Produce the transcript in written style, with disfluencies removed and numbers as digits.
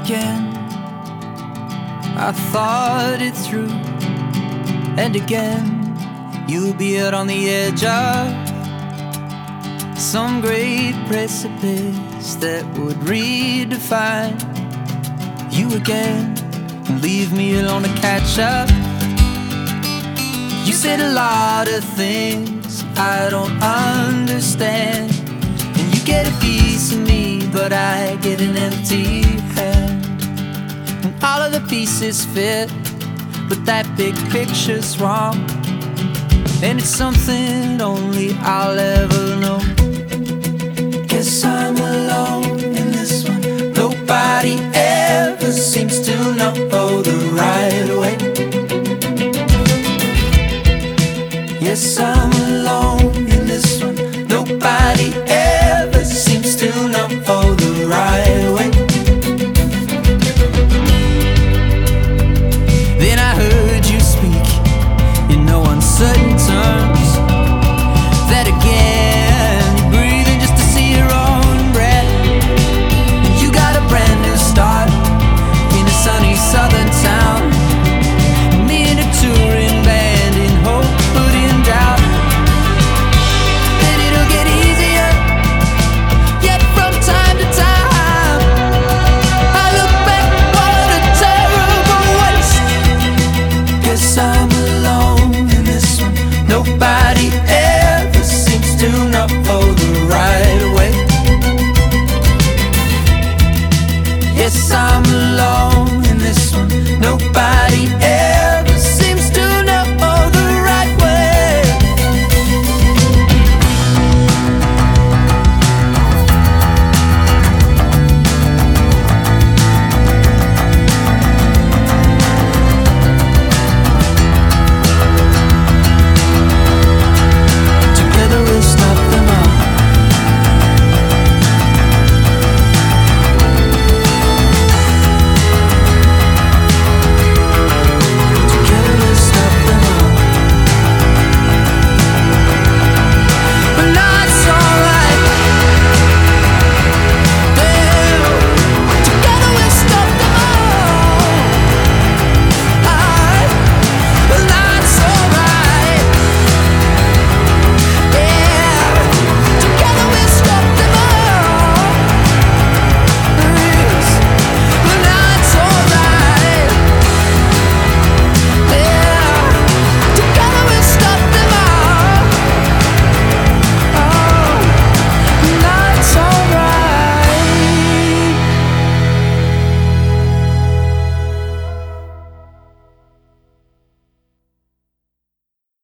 again. I thought it through, and again you'll be out on the edge of some great precipice that would redefine you again and leave me alone to catch up. You said a lot of things I don't understand, and you get a piece of me, but I get an empty hand. And all of the pieces fit, but that big picture's wrong, and it's something only I'll ever know. Guess I'm alone in this one. Nobody ever seems to know the right